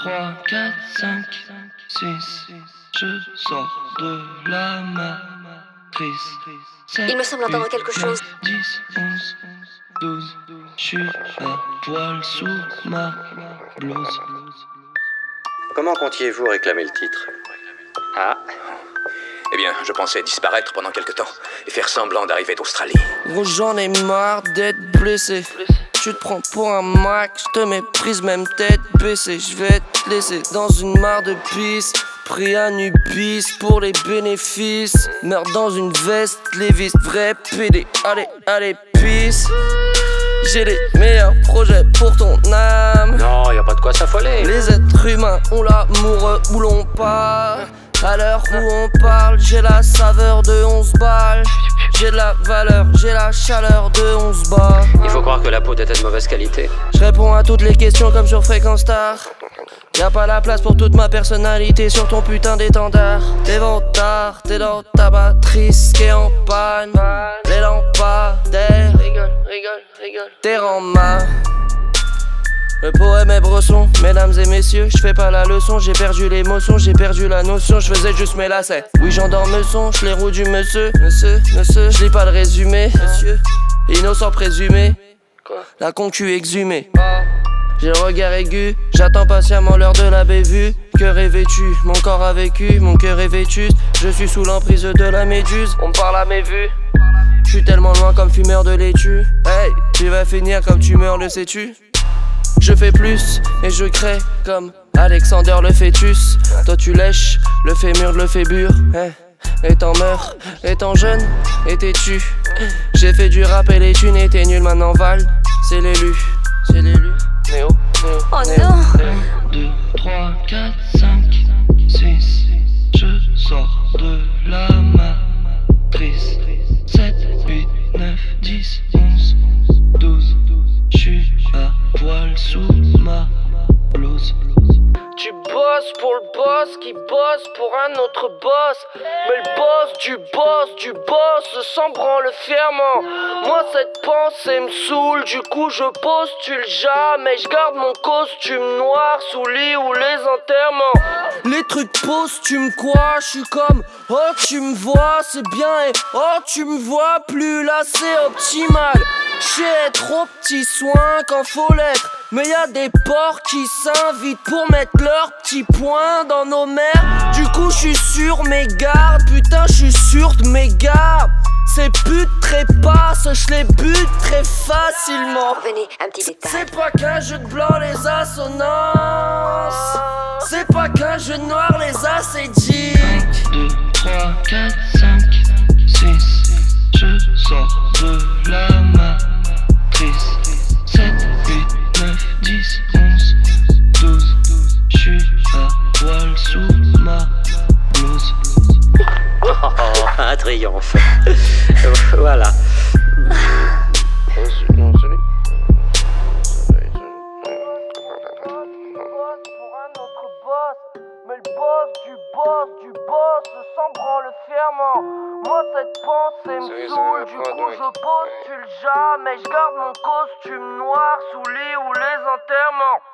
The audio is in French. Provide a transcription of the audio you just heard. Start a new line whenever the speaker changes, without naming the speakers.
3, 4, 5, 6. Je sors de la matrice. 7,
Il me semble entendre quelque chose.
10, 11, 12. Je suis à poil sous ma blouse.
Comment comptiez-vous réclamer le titre?
Ah. Eh bien, je pensais disparaître pendant quelque temps et faire semblant d'arriver d'Australie.
Gros, j'en ai marre d'être blessé. Tu te prends pour un Mac, je te méprise même tête baissée. Je vais te laisser dans une mare de pisse. Pris à Nubis pour les bénéfices. Meurs dans une veste, Lévis, vrai PD. Allez, allez, pisse. J'ai les meilleurs projets pour ton âme.
Non, y a pas de quoi s'affoler.
Les êtres humains ont l'amour où l'on part. À l'heure où on parle, j'ai la saveur de 11 balles. J'ai de la valeur, j'ai la chaleur de 11 bas.
Il faut croire que la peau était de mauvaise qualité.
Je réponds à toutes les questions comme sur Fréquence Star. Y'a pas la place pour toute ma personnalité sur ton putain d'étendard. T'es vantard, t'es dans ta matrice qui est en panne. Les lampadaires, rigole. T'es en main. Le poème est bresson, mesdames et messieurs, je fais pas la leçon, j'ai perdu l'émotion, j'ai perdu la notion, je faisais juste mes lacets. Oui, j'endors me son, je les roues du monsieur, je lis pas le résumé, monsieur, innocent présumé, la concu exhumée. J'ai le regard aigu, j'attends patiemment l'heure de la bévue. Que rêvais-tu? Mon corps a vécu, mon cœur est vétuste. Je suis sous l'emprise de la méduse, on me parle à mes vues. Je suis tellement loin comme fumeur de laitue. Hey, tu vas finir comme tu meurs, le sais-tu? Je fais plus et je crée comme Alexander le fœtus. Toi tu lèches, le fémur le fébure. Et t'en meurs, et t'en jeune, et t'es tu. J'ai fait du rap et les thunes étaient nuls, maintenant Val, c'est l'élu. Néo.
Oh non!
1, 2, 3, 4, 5, 6. Je sors de la matrice. 7, 8, 9, 10, 11, 12. Je suis à poil sous ma blouse.
Tu bosses pour le boss qui bosse pour un autre boss. Mais le boss du boss s'en branle fièrement. Moi cette pensée me saoule, du coup je postule jamais. Je garde mon costume noir sous lit ou les enterrements. Les trucs posthumes quoi, je suis comme oh tu me vois c'est bien et oh tu me vois plus là c'est optimal. J'ai trop petits soins quand faut l'être. Mais y'a des porcs qui s'invitent pour mettre leurs petits points dans nos mers. Du coup j'suis sur mes gardes, putain j'suis sûr de mes gars. Ces putes trépassent, j'les bute très facilement.
Venez, un petit détail.
C'est pas qu'un jeu de blanc les assonances. C'est pas qu'un jeu de noir les acédiques.
1, 2, 3, 4, 5, 6. Je sors de la matrice. 7, 8, 9, 10, 11, 12. Je suis à poil sous ma blouse.
Oh, un triomphe. Voilà.
Mais le boss s'en branle fièrement. Moi cette pensée me saoule, du coup je postule jamais. Je garde mon costume noir sous lit ou les enterrements.